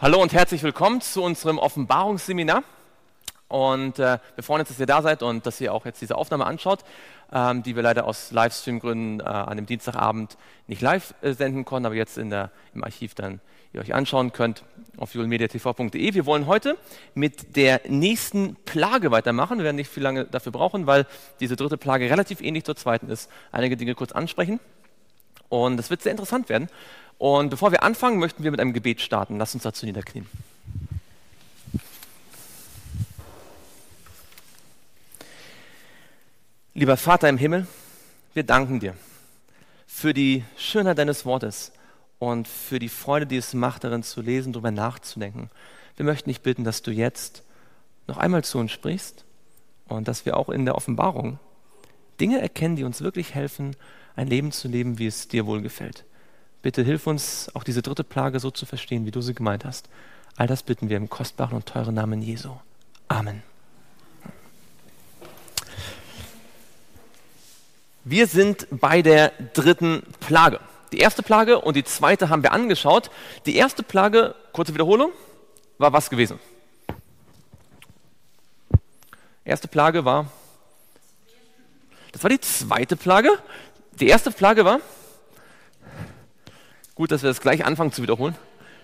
Hallo und herzlich willkommen zu unserem Offenbarungsseminar. Und wir freuen uns, dass ihr da seid und dass ihr auch jetzt diese Aufnahme anschaut, die wir leider aus Livestream-Gründen an dem Dienstagabend nicht live senden konnten, aber jetzt im Archiv dann ihr euch anschauen könnt auf julmediatv.de. Wir wollen heute mit der nächsten Plage weitermachen. Wir werden nicht viel lange dafür brauchen, weil diese dritte Plage relativ ähnlich zur zweiten ist. Einige Dinge kurz ansprechen und es wird sehr interessant werden. Und bevor wir anfangen, möchten wir mit einem Gebet starten. Lasst uns dazu niederknien. Lieber Vater im Himmel, wir danken dir für die Schönheit deines Wortes und für die Freude, die es macht, darin zu lesen, darüber nachzudenken. Wir möchten dich bitten, dass du jetzt noch einmal zu uns sprichst und dass wir auch in der Offenbarung Dinge erkennen, die uns wirklich helfen, ein Leben zu leben, wie es dir wohlgefällt. Bitte hilf uns, auch diese dritte Plage so zu verstehen, wie du sie gemeint hast. All das bitten wir im kostbaren und teuren Namen Jesu. Amen. Wir sind bei der dritten Plage. Die erste Plage und die zweite haben wir angeschaut. Die erste Plage, kurze Wiederholung, war was gewesen? Erste Plage war, das war die zweite Plage. Die erste Plage war, gut, dass wir das gleich anfangen zu wiederholen.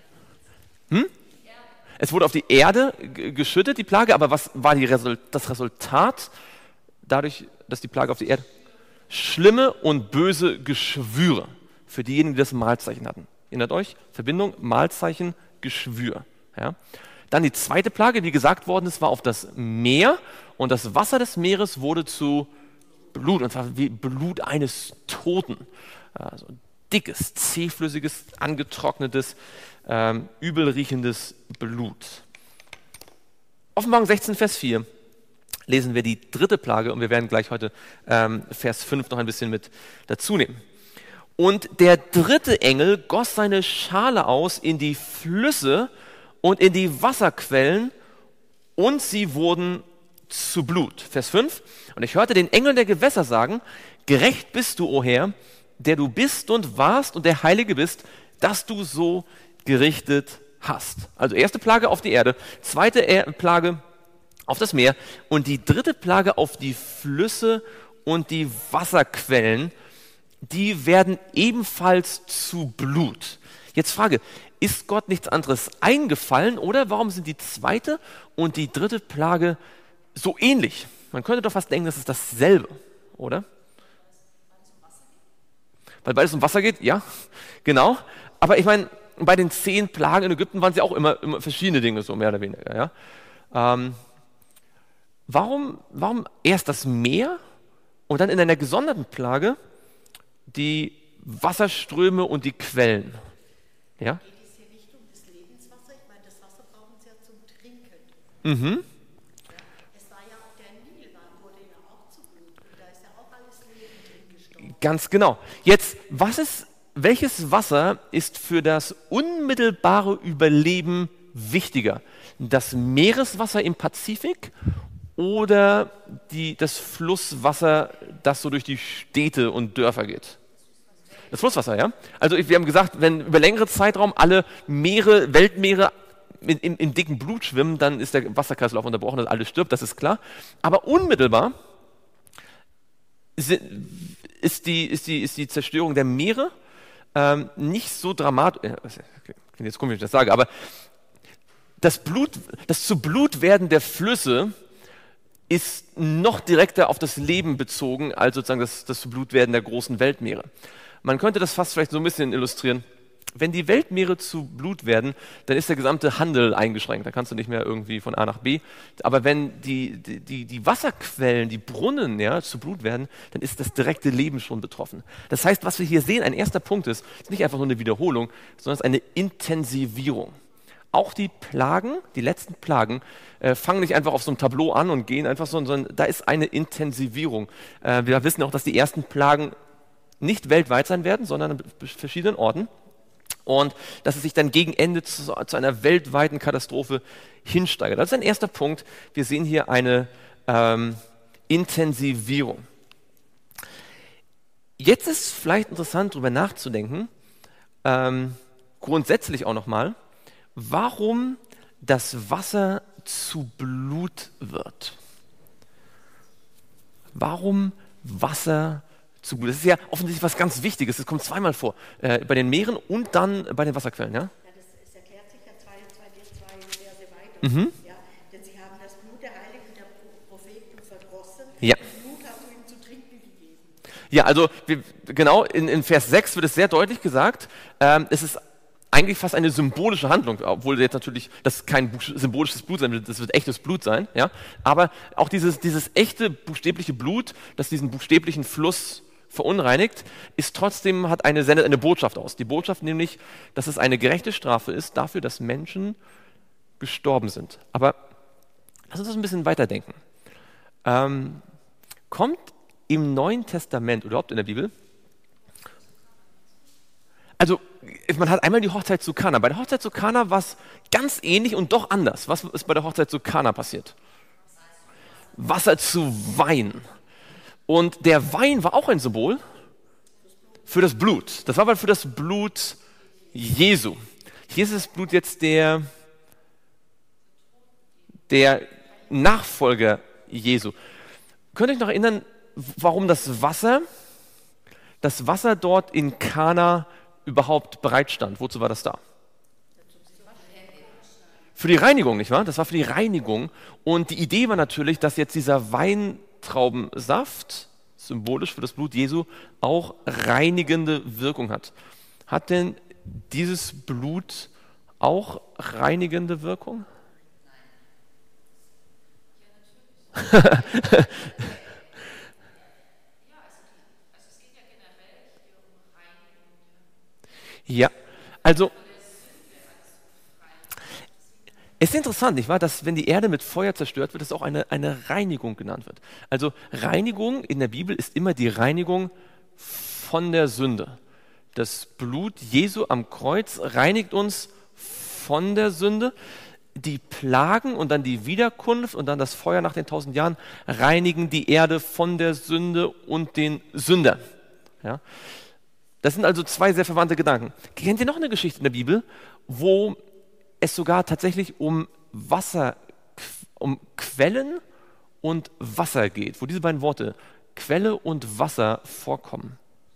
Es wurde auf die Erde geschüttet, die Plage, aber was war das Resultat dadurch, dass die Plage auf die Erde? Schlimme und böse Geschwüre für diejenigen, die das Malzeichen hatten. Erinnert euch? Verbindung, Malzeichen, Geschwür. Ja? Dann die zweite Plage, die gesagt worden ist, war auf das Meer und das Wasser des Meeres wurde zu Blut, und zwar wie Blut eines Toten. Also dickes, zähflüssiges, angetrocknetes, übelriechendes Blut. Offenbarung 16, Vers 4 lesen wir die dritte Plage und wir werden gleich heute Vers 5 noch ein bisschen mit dazu nehmen. Und der dritte Engel goss seine Schale aus in die Flüsse und in die Wasserquellen und sie wurden zu Blut. Vers 5. Und ich hörte den Engel der Gewässer sagen, gerecht bist du, o Herr, der du bist und warst und der Heilige bist, dass du so gerichtet hast. Also erste Plage auf die Erde, zweite Plage auf das Meer und die dritte Plage auf die Flüsse und die Wasserquellen, die werden ebenfalls zu Blut. Jetzt Frage, ist Gott nichts anderes eingefallen oder warum sind die zweite und die dritte Plage so ähnlich? Man könnte doch fast denken, das ist dasselbe, oder? Weil beides um Wasser geht, ja, genau. Aber ich meine, bei den 10 Plagen in Ägypten waren es ja auch immer verschiedene Dinge, so mehr oder weniger. Ja? Warum erst das Meer und dann in einer gesonderten Plage die Wasserströme und die Quellen? Ja? Geht es hier nicht um das Lebenswasser? Ich meine, das Wasser brauchen sie ja zum Trinken. Mhm. Es war ja auch der Nilwand, wurde ja auch zu Blut. Und da ist ja auch alles Leben drin gestorben. Ganz genau. Jetzt, welches Wasser ist für das unmittelbare Überleben wichtiger? Das Meereswasser im Pazifik oder das Flusswasser, das so durch die Städte und Dörfer geht? Das Flusswasser, ja? Also wir haben gesagt, wenn über längere Zeitraum alle Meere, Weltmeere in dicken Blut schwimmen, dann ist der Wasserkreislauf unterbrochen, dass alles stirbt, das ist klar. Aber unmittelbar ist die Zerstörung der Meere nicht so dramatisch. Jetzt komisch, wenn ich das sage, aber das zu Blut werden der Flüsse ist noch direkter auf das Leben bezogen als sozusagen das zu Blut werden der großen Weltmeere. Man könnte das fast vielleicht so ein bisschen illustrieren. Wenn die Weltmeere zu Blut werden, dann ist der gesamte Handel eingeschränkt. Da kannst du nicht mehr irgendwie von A nach B. Aber wenn die Wasserquellen, die Brunnen zu Blut werden, dann ist das direkte Leben schon betroffen. Das heißt, was wir hier sehen, ein erster Punkt ist nicht einfach nur eine Wiederholung, sondern es ist eine Intensivierung. Auch die Plagen, die letzten Plagen, fangen nicht einfach auf so einem Tableau an und gehen einfach so, sondern da ist eine Intensivierung. Wir wissen auch, dass die ersten Plagen nicht weltweit sein werden, sondern an verschiedenen Orten. Und dass es sich dann gegen Ende zu einer weltweiten Katastrophe hinsteigert. Das ist ein erster Punkt. Wir sehen hier eine Intensivierung. Jetzt ist es vielleicht interessant, darüber nachzudenken, grundsätzlich auch nochmal, warum das Wasser zu Blut wird. Warum Wasser zu Blut? Das ist ja offensichtlich was ganz Wichtiges. Das kommt zweimal vor. Bei den Meeren und dann bei den Wasserquellen. Ja? Ja, das erklärt sich ja zwei Verse weiter. Mhm. Ja, denn sie haben das Blut der Heiligen der Propheten verdrossen, Ja. und Blut hast du ihnen zu trinken gegeben. Ja, also genau in Vers 6 wird es sehr deutlich gesagt, es ist eigentlich fast eine symbolische Handlung, obwohl jetzt natürlich das kein symbolisches Blut sein wird, das wird echtes Blut sein, ja. Aber auch dieses echte buchstäbliche Blut, das diesen buchstäblichen Fluss verunreinigt, ist trotzdem, sendet eine Botschaft aus. Die Botschaft nämlich, dass es eine gerechte Strafe ist dafür, dass Menschen gestorben sind. Aber lass uns das ein bisschen weiterdenken. Kommt im Neuen Testament oder überhaupt in der Bibel, also man hat einmal die Hochzeit zu Kana. Bei der Hochzeit zu Kana war es ganz ähnlich und doch anders. Was ist bei der Hochzeit zu Kana passiert? Wasser zu Wein. Und der Wein war auch ein Symbol für das Blut. Das war aber für das Blut Jesu. Hier ist das Blut jetzt der Nachfolger Jesu. Könnt ihr euch noch erinnern, warum das Wasser dort in Kana überhaupt bereit stand? Wozu war das da? Für die Reinigung, nicht wahr? Das war für die Reinigung. Und die Idee war natürlich, dass jetzt dieser Weintraubensaft, symbolisch für das Blut Jesu, auch reinigende Wirkung hat. Hat denn dieses Blut auch reinigende Wirkung? Ja, also es ist interessant, nicht wahr, dass wenn die Erde mit Feuer zerstört wird, es auch eine Reinigung genannt wird. Also Reinigung in der Bibel ist immer die Reinigung von der Sünde. Das Blut Jesu am Kreuz reinigt uns von der Sünde. Die Plagen und dann die Wiederkunft und dann das Feuer nach den 1000 Jahren reinigen die Erde von der Sünde und den Sündern. Ja? Das sind also zwei sehr verwandte Gedanken. Kennt ihr noch eine Geschichte in der Bibel, wo es sogar tatsächlich um Quellen und Wasser geht, wo diese beiden Worte Quelle und Wasser vorkommen?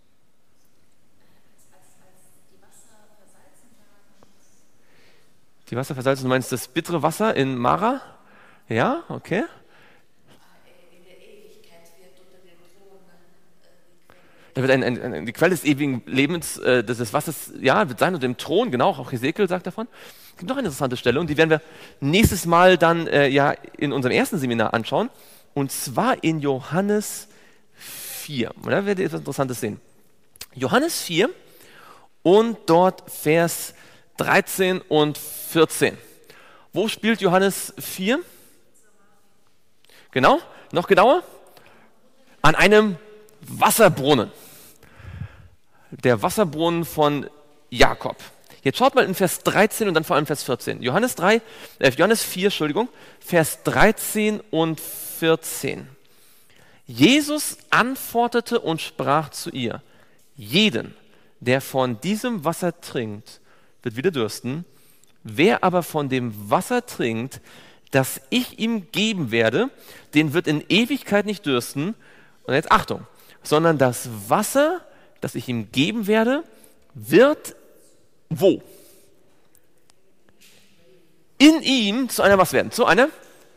Die Wasser versalzen, du meinst das bittere Wasser in Mara? Ja, okay. Da wird die Quelle des ewigen Lebens, des Wassers, ja, wird sein und dem Thron, genau, auch Hesekiel sagt davon. Es gibt noch eine interessante Stelle und die werden wir nächstes Mal dann in unserem ersten Seminar anschauen. Und zwar in Johannes 4. Und da werdet ihr etwas Interessantes sehen. Johannes 4 und dort Vers 13 und 14. Wo spielt Johannes 4? Genau, noch genauer? An einem Wasserbrunnen. Der Wasserbrunnen von Jakob. Jetzt schaut mal in Vers 13 und dann vor allem Vers 14. Johannes 4, Vers 13 und 14. Jesus antwortete und sprach zu ihr: Jeden, der von diesem Wasser trinkt, wird wieder dürsten. Wer aber von dem Wasser trinkt, das ich ihm geben werde, den wird in Ewigkeit nicht dürsten. Und jetzt Achtung, sondern das Wasser, das ich ihm geben werde, wird wo? In ihm zu einer was werden? Zu einer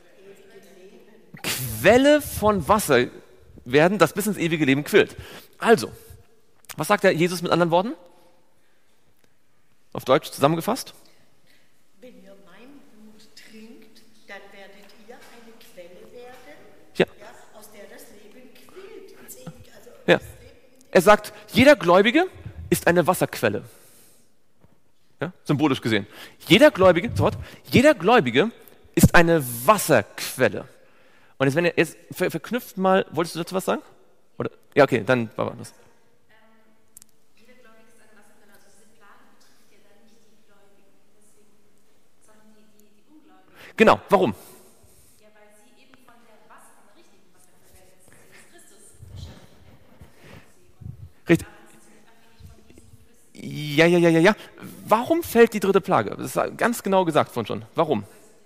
Quelle von Wasser werden, das bis ins ewige Leben quillt. Also, was sagt der Jesus mit anderen Worten? Auf Deutsch zusammengefasst? Wenn ihr mein Blut trinkt, dann werdet ihr eine Quelle werden, Ja. aus der das Leben quillt. Ins Ewige, also Ja. Er sagt, jeder Gläubige ist eine Wasserquelle. Ja, symbolisch gesehen. Jeder Gläubige ist eine Wasserquelle. Und jetzt, wenn ihr jetzt verknüpft mal, wolltest du dazu was sagen? Oder? Ja, okay, dann war das. Jeder Gläubige ist eine Wasserquelle, also diese Plage betrifft ja dann nicht die Gläubigen, deswegen, sondern die Ungläubigen. Genau, warum? Ja, weil sie eben von der richtigen Wasserquelle ist, Jesus Christus geschaffen hat. Richtig. Ja. Warum fällt die dritte Plage? Das ist ganz genau gesagt von schon. Warum?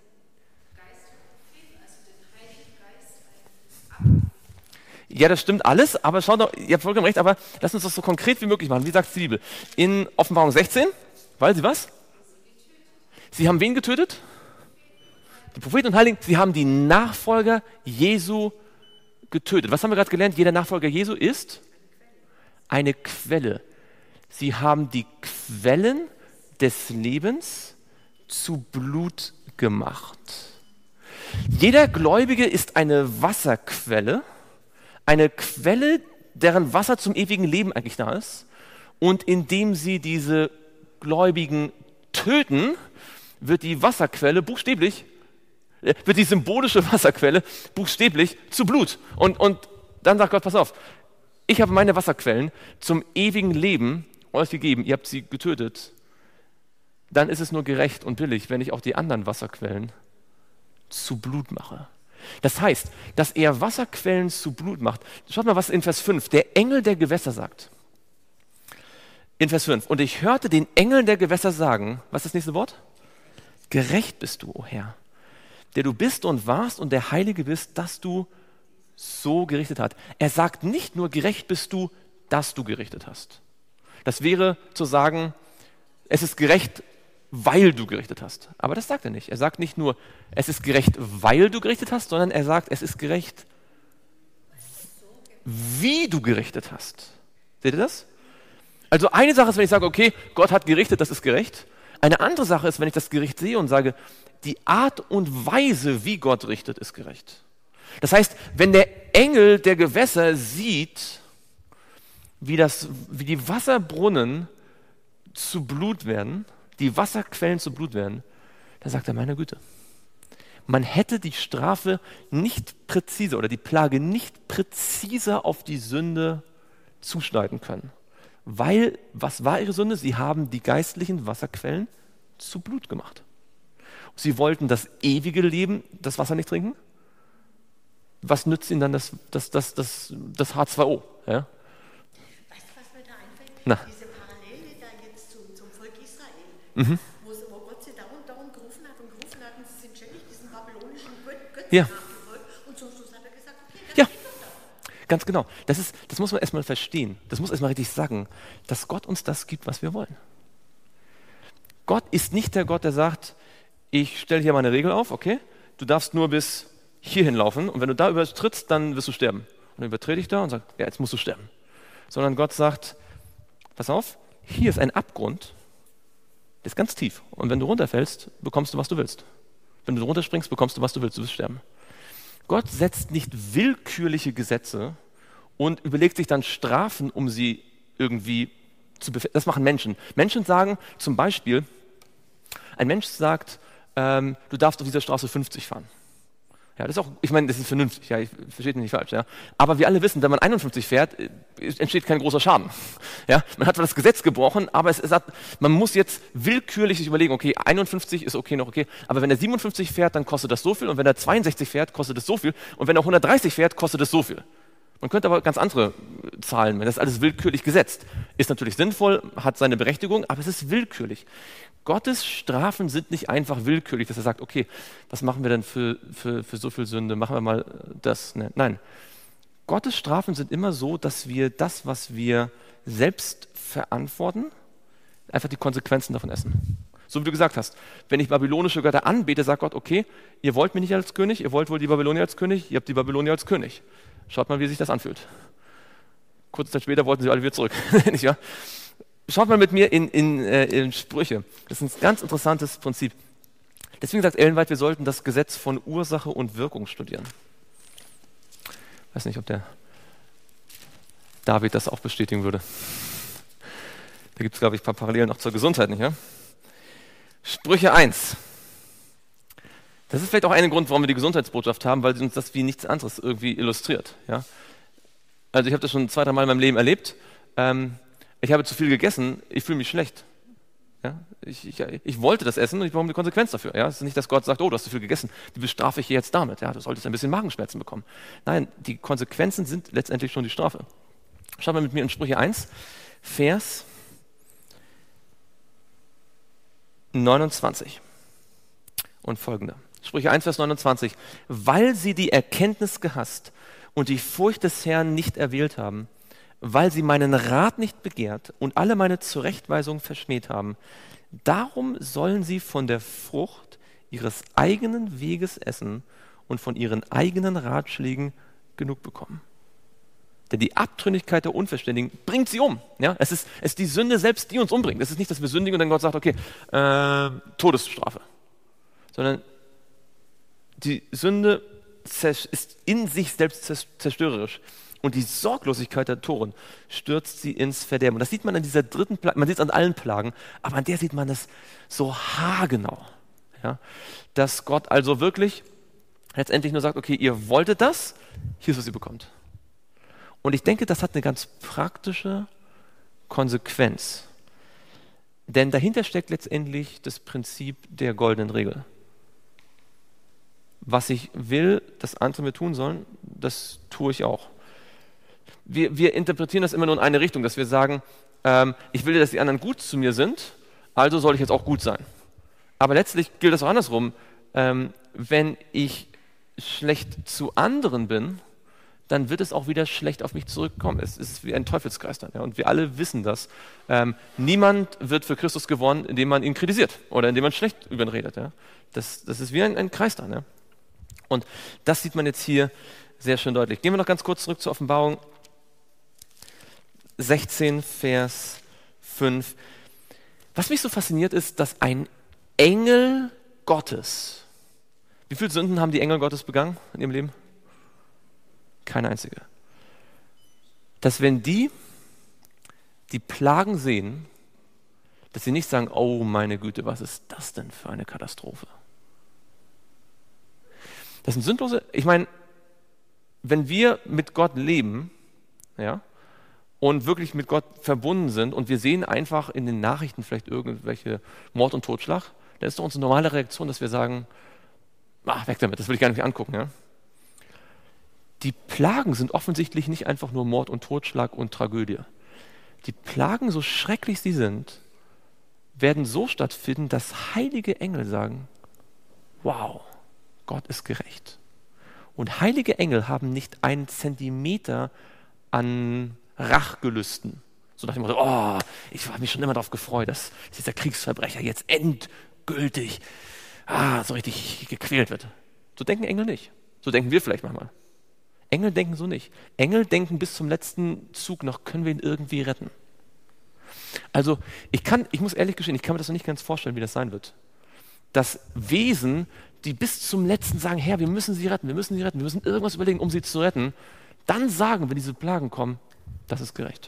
Ja, das stimmt alles, aber schaut doch, ihr habt vollkommen recht, aber lasst uns das so konkret wie möglich machen. Wie sagt die Bibel? In Offenbarung 16, weil sie was? Sie haben wen getötet? Die Propheten und Heiligen. Sie haben die Nachfolger Jesu getötet. Was haben wir gerade gelernt? Jeder Nachfolger Jesu ist eine Quelle. Sie haben die Quellen des Lebens zu Blut gemacht. Jeder Gläubige ist eine Wasserquelle, eine Quelle, deren Wasser zum ewigen Leben eigentlich da ist. Und indem sie diese Gläubigen töten, wird die Wasserquelle buchstäblich, wird die symbolische Wasserquelle buchstäblich zu Blut. Und dann sagt Gott, pass auf, ich habe meine Wasserquellen zum ewigen Leben euch gegeben, ihr habt sie getötet. Dann ist es nur gerecht und billig, wenn ich auch die anderen Wasserquellen zu Blut mache. Das heißt, dass er Wasserquellen zu Blut macht. Schaut mal, was in Vers 5 der Engel der Gewässer sagt. In Vers 5. Und ich hörte den Engel der Gewässer sagen, was ist das nächste Wort? Gerecht bist du, o Herr, der du bist und warst und der Heilige bist, dass du so gerichtet hast. Er sagt nicht nur, gerecht bist du, dass du gerichtet hast. Das wäre zu sagen, es ist gerecht, weil du gerichtet hast. Aber das sagt er nicht. Er sagt nicht nur, es ist gerecht, weil du gerichtet hast, sondern er sagt, es ist gerecht, wie du gerichtet hast. Seht ihr das? Also eine Sache ist, wenn ich sage, okay, Gott hat gerichtet, das ist gerecht. Eine andere Sache ist, wenn ich das Gericht sehe und sage, die Art und Weise, wie Gott richtet, ist gerecht. Das heißt, wenn der Engel der Gewässer sieht, wie die Wasserbrunnen zu Blut werden, die Wasserquellen zu Blut werden, dann sagt er, meine Güte, man hätte die Strafe nicht präziser oder die Plage nicht präziser auf die Sünde zuschneiden können. Weil, was war ihre Sünde? Sie haben die geistlichen Wasserquellen zu Blut gemacht. Sie wollten das ewige Leben, das Wasser nicht trinken. Was nützt ihnen dann das H2O? Ja? Weißt du, was mir da einfällt? Na. Diese Parallele da jetzt zum Volk Israel, wo Gott sie dauernd gerufen hat und sie sind ständig diesen babylonischen Götzen Ja. nachgefolgt und zum Schluss hat er gesagt, okay, dann Ja. geht doch das. Ganz genau. Das muss man erstmal verstehen. Das muss erstmal richtig sagen, dass Gott uns das gibt, was wir wollen. Gott ist nicht der Gott, der sagt, ich stelle hier mal eine Regel auf, okay, du darfst nur bis hierhin laufen und wenn du da übertrittst, dann wirst du sterben. Und dann übertrete ich da und sage, ja, jetzt musst du sterben. Sondern Gott sagt, pass auf, hier ist ein Abgrund, der ist ganz tief. Und wenn du runterfällst, bekommst du, was du willst. Wenn du runterspringst, bekommst du, was du willst, du wirst sterben. Gott setzt nicht willkürliche Gesetze und überlegt sich dann Strafen, um sie irgendwie zu befestigen. Das machen Menschen. Menschen sagen zum Beispiel, ein Mensch sagt, du darfst auf dieser Straße 50 fahren. Ja, das ist auch, ich meine, das ist vernünftig, ja, ich verstehe mich nicht falsch, ja. Aber wir alle wissen, wenn man 51 fährt, entsteht kein großer Schaden. Ja, man hat zwar das Gesetz gebrochen, aber man muss jetzt willkürlich sich überlegen, okay, 51 ist okay, noch okay, aber wenn er 57 fährt, dann kostet das so viel und wenn er 62 fährt, kostet es so viel und wenn er 130 fährt, kostet es so viel. Man könnte aber ganz andere Zahlen, wenn das alles willkürlich gesetzt. Ist natürlich sinnvoll, hat seine Berechtigung, aber es ist willkürlich. Gottes Strafen sind nicht einfach willkürlich, dass er sagt, okay, was machen wir denn für so viel Sünde, machen wir mal das. Ne? Nein, Gottes Strafen sind immer so, dass wir das, was wir selbst verantworten, einfach die Konsequenzen davon essen. So wie du gesagt hast, wenn ich babylonische Götter anbete, sagt Gott, okay, ihr wollt mich nicht als König, ihr wollt wohl die Babylonier als König, ihr habt die Babylonier als König. Schaut mal, wie sich das anfühlt. Kurze Zeit später wollten sie alle wieder zurück. Nicht wahr? Schaut mal mit mir in Sprüche. Das ist ein ganz interessantes Prinzip. Deswegen sagt Ellen White, wir sollten das Gesetz von Ursache und Wirkung studieren. Ich weiß nicht, ob der David das auch bestätigen würde. Da gibt es, glaube ich, ein paar Parallelen auch zur Gesundheit, nicht wahr? Sprüche 1. Das ist vielleicht auch ein Grund, warum wir die Gesundheitsbotschaft haben, weil sie uns das wie nichts anderes irgendwie illustriert. Ja? Also ich habe das schon 2-3 Mal in meinem Leben erlebt. Ich habe zu viel gegessen, ich fühle mich schlecht. Ja? Ich wollte das essen und ich brauche die Konsequenz dafür. Ja? Es ist nicht, dass Gott sagt, oh, du hast zu viel gegessen, die bestrafe ich hier jetzt damit. Ja? Du solltest ein bisschen Magenschmerzen bekommen. Nein, die Konsequenzen sind letztendlich schon die Strafe. Schaut mal mit mir in Sprüche 1, Vers 29 und folgende. Sprüche 1, Vers 29. Weil sie die Erkenntnis gehasst und die Furcht des Herrn nicht erwählt haben, weil sie meinen Rat nicht begehrt und alle meine Zurechtweisung verschmäht haben, darum sollen sie von der Frucht ihres eigenen Weges essen und von ihren eigenen Ratschlägen genug bekommen. Denn die Abtrünnigkeit der Unverständigen bringt sie um. Ja? Es ist die Sünde selbst, die uns umbringt. Es ist nicht, dass wir sündigen und dann Gott sagt, okay, Todesstrafe. Sondern die Sünde ist in sich selbst zerstörerisch. Und die Sorglosigkeit der Toren stürzt sie ins Verderben. Und das sieht man an dieser dritten Plage, man sieht es an allen Plagen, aber an der sieht man es so haargenau. Ja? Dass Gott also wirklich letztendlich nur sagt, okay, ihr wolltet das, hier ist, was ihr bekommt. Und ich denke, das hat eine ganz praktische Konsequenz. Denn dahinter steckt letztendlich das Prinzip der goldenen Regel. Was ich will, dass andere mir tun sollen, das tue ich auch. Wir interpretieren das immer nur in eine Richtung, dass wir sagen, ich will, dass die anderen gut zu mir sind, also soll ich jetzt auch gut sein. Aber letztlich gilt das auch andersrum. Wenn ich schlecht zu anderen bin, dann wird es auch wieder schlecht auf mich zurückkommen. Es ist wie ein Teufelskreis dann. Ja? Und wir alle wissen das. Niemand wird für Christus gewonnen, indem man ihn kritisiert oder indem man schlecht über ihn redet. Ja? Das ist wie ein Kreis dann. Ja? Und das sieht man jetzt hier sehr schön deutlich. Gehen wir noch ganz kurz zurück zur Offenbarung 16, Vers 5. Was mich so fasziniert ist, dass ein Engel Gottes, wie viele Sünden haben die Engel Gottes begangen in ihrem Leben? Keine einzige. Dass wenn die Plagen sehen, dass sie nicht sagen, oh meine Güte, was ist das denn für eine Katastrophe? Das sind sündlose, ich meine, wenn wir mit Gott leben, ja, und wirklich mit Gott verbunden sind und wir sehen einfach in den Nachrichten vielleicht irgendwelche Mord und Totschlag, dann ist doch unsere normale Reaktion, dass wir sagen, weg damit, das will ich gar nicht angucken. Ja? Die Plagen sind offensichtlich nicht einfach nur Mord und Totschlag und Tragödie. Die Plagen, so schrecklich sie sind, werden so stattfinden, dass heilige Engel sagen, wow, Gott ist gerecht. Und heilige Engel haben nicht einen Zentimeter an Rachgelüsten. So nach dem Motto, oh, ich habe mich schon immer darauf gefreut, dass dieser Kriegsverbrecher jetzt endgültig so richtig gequält wird. So denken Engel nicht. So denken wir vielleicht manchmal. Engel denken so nicht. Engel denken bis zum letzten Zug noch, können wir ihn irgendwie retten. Also ich muss ehrlich gestehen, ich kann mir das noch nicht ganz vorstellen, wie das sein wird. Dass Wesen, die bis zum letzten sagen, Herr, wir müssen sie retten, wir müssen irgendwas überlegen, um sie zu retten, dann sagen, wenn diese Plagen kommen, das ist gerecht.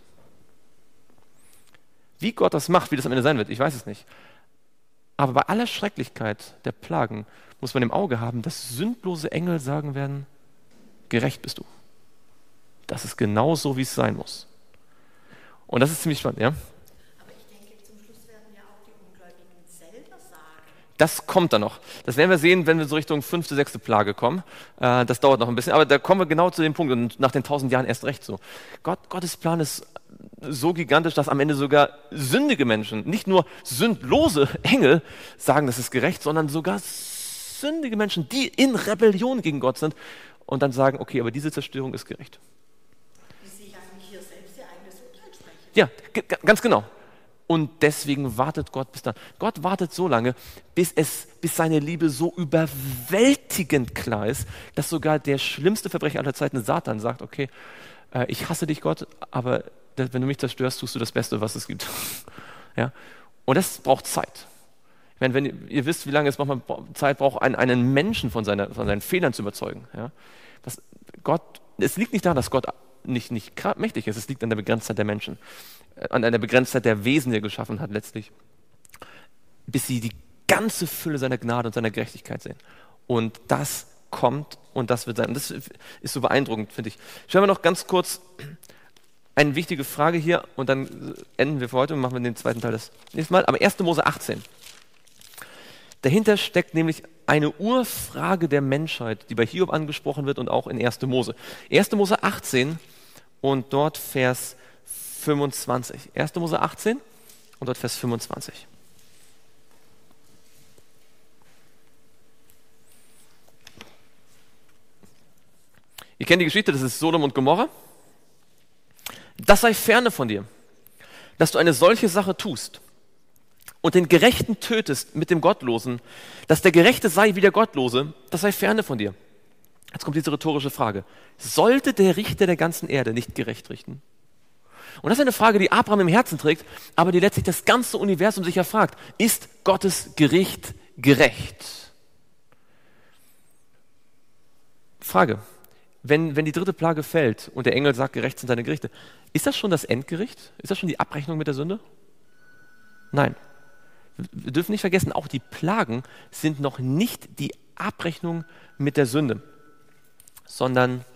Wie Gott das macht, wie das am Ende sein wird, ich weiß es nicht. Aber bei aller Schrecklichkeit der Plagen muss man im Auge haben, dass sündlose Engel sagen werden, gerecht bist du. Das ist genau so, wie es sein muss. Und das ist ziemlich spannend, ja? Aber ich denke, zum Schluss werden ja auch die Ungläubigen selber sagen. Das kommt dann noch. Das werden wir sehen, wenn wir so Richtung 5., 6. Plage kommen. Das dauert noch ein bisschen, aber da kommen wir genau zu dem Punkt und nach den 1000 Jahren erst recht so. Gottes Plan ist so gigantisch, dass am Ende sogar sündige Menschen, nicht nur sündlose Engel sagen, das ist gerecht, sondern sogar sündige Menschen, die in Rebellion gegen Gott sind und dann sagen, okay, aber diese Zerstörung ist gerecht. Die sich eigentlich hier selbst ihr eigenes Urteil sprechen. Ja, ganz genau. Und deswegen wartet Gott bis dann. Gott wartet so lange, bis seine Liebe so überwältigend klar ist, dass sogar der schlimmste Verbrecher aller Zeiten, Satan, sagt, okay, ich hasse dich, Gott, aber wenn du mich zerstörst, tust du das Beste, was es gibt. Ja? Und das braucht Zeit. Ich meine, wenn ihr wisst, wie lange es manchmal Zeit braucht, einen Menschen von seinen Fehlern zu überzeugen. Ja? Es liegt nicht daran, dass Gott nicht mächtig ist, es liegt an der Begrenztheit der Menschen, an der Begrenztheit der Wesen, die er geschaffen hat letztlich, bis sie die ganze Fülle seiner Gnade und seiner Gerechtigkeit sehen. Und das kommt und das wird sein. Und das ist so beeindruckend, finde ich. Schauen wir noch ganz kurz eine wichtige Frage hier und dann enden wir für heute und machen wir den zweiten Teil das nächste Mal. Aber 1. Mose 18. Dahinter steckt nämlich eine Urfrage der Menschheit, die bei Hiob angesprochen wird und auch in 1. Mose. 1. Mose 18 und dort Vers 25. 1. Mose 18 und dort Vers 25. Ihr kennt die Geschichte, das ist Sodom und Gomorra. Das sei ferne von dir, dass du eine solche Sache tust und den Gerechten tötest mit dem Gottlosen, dass der Gerechte sei wie der Gottlose, das sei ferne von dir. Jetzt kommt diese rhetorische Frage. Sollte der Richter der ganzen Erde nicht gerecht richten? Und das ist eine Frage, die Abraham im Herzen trägt, aber die letztlich das ganze Universum sich ja fragt. Ist Gottes Gericht gerecht? Frage. Wenn die dritte Plage fällt und der Engel sagt, gerecht sind deine Gerichte, ist das schon das Endgericht? Ist das schon die Abrechnung mit der Sünde? Nein. Wir dürfen nicht vergessen, auch die Plagen sind noch nicht die Abrechnung mit der Sünde, sondern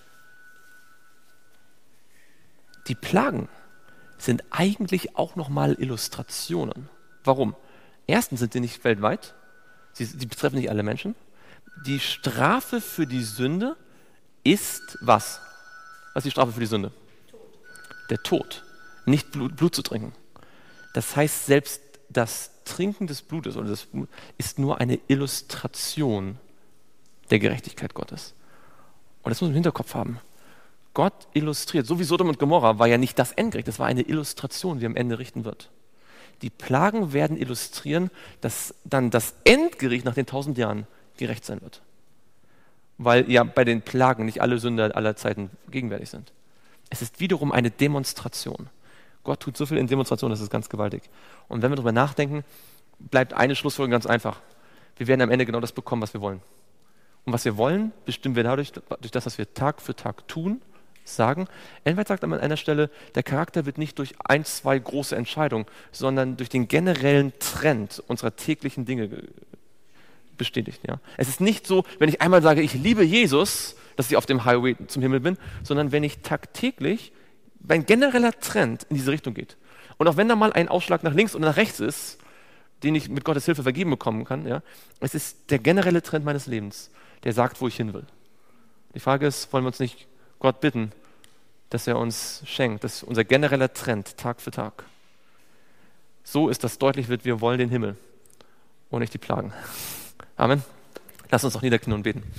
die Plagen sind eigentlich auch nochmal Illustrationen. Warum? Erstens sind sie nicht weltweit, sie betreffen nicht alle Menschen. Die Strafe für die Sünde ist was? Was ist die Strafe für die Sünde? Der Tod. Nicht Blut zu trinken. Das heißt, selbst das Trinken des Blutes oder das Blut ist nur eine Illustration der Gerechtigkeit Gottes. Und das muss man im Hinterkopf haben. Gott illustriert, so wie Sodom und Gomorra war ja nicht das Endgericht, das war eine Illustration, wie am Ende richten wird. Die Plagen werden illustrieren, dass dann das Endgericht nach den 1000 Jahren gerecht sein wird. Weil ja bei den Plagen nicht alle Sünder aller Zeiten gegenwärtig sind. Es ist wiederum eine Demonstration. Gott tut so viel in Demonstration, das ist ganz gewaltig. Und wenn wir darüber nachdenken, bleibt eine Schlussfolgerung ganz einfach. Wir werden am Ende genau das bekommen, was wir wollen. Und was wir wollen, bestimmen wir dadurch, durch das, was wir Tag für Tag tun, sagen. Enwert sagt an einer Stelle, der Charakter wird nicht durch 1, 2 große Entscheidungen, sondern durch den generellen Trend unserer täglichen Dinge bestätigt. Ja? Es ist nicht so, wenn ich einmal sage, ich liebe Jesus, dass ich auf dem Highway zum Himmel bin, sondern wenn ich tagtäglich, mein genereller Trend in diese Richtung geht. Und auch wenn da mal ein Ausschlag nach links oder nach rechts ist, den ich mit Gottes Hilfe vergeben bekommen kann, ja, es ist der generelle Trend meines Lebens, der sagt, wo ich hin will. Die Frage ist, wollen wir uns nicht Gott bitten, dass er uns schenkt, dass unser genereller Trend Tag für Tag so ist, dass deutlich wird, wir wollen den Himmel und nicht die Plagen. Amen. Lass uns doch niederknien und beten.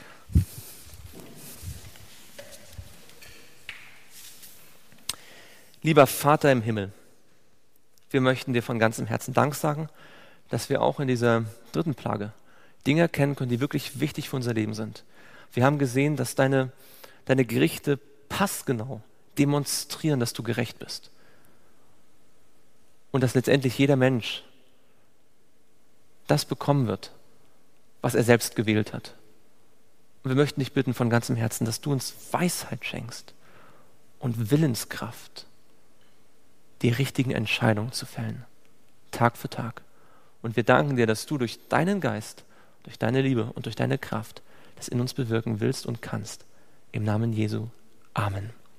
Lieber Vater im Himmel, wir möchten dir von ganzem Herzen Dank sagen, dass wir auch in dieser dritten Plage Dinge erkennen können, die wirklich wichtig für unser Leben sind. Wir haben gesehen, dass deine Gerichte passgenau demonstrieren, dass du gerecht bist. Und dass letztendlich jeder Mensch das bekommen wird, was er selbst gewählt hat. Und wir möchten dich bitten von ganzem Herzen, dass du uns Weisheit schenkst und Willenskraft, die richtigen Entscheidungen zu fällen, Tag für Tag. Und wir danken dir, dass du durch deinen Geist, durch deine Liebe und durch deine Kraft das in uns bewirken willst und kannst. Im Namen Jesu. Amen.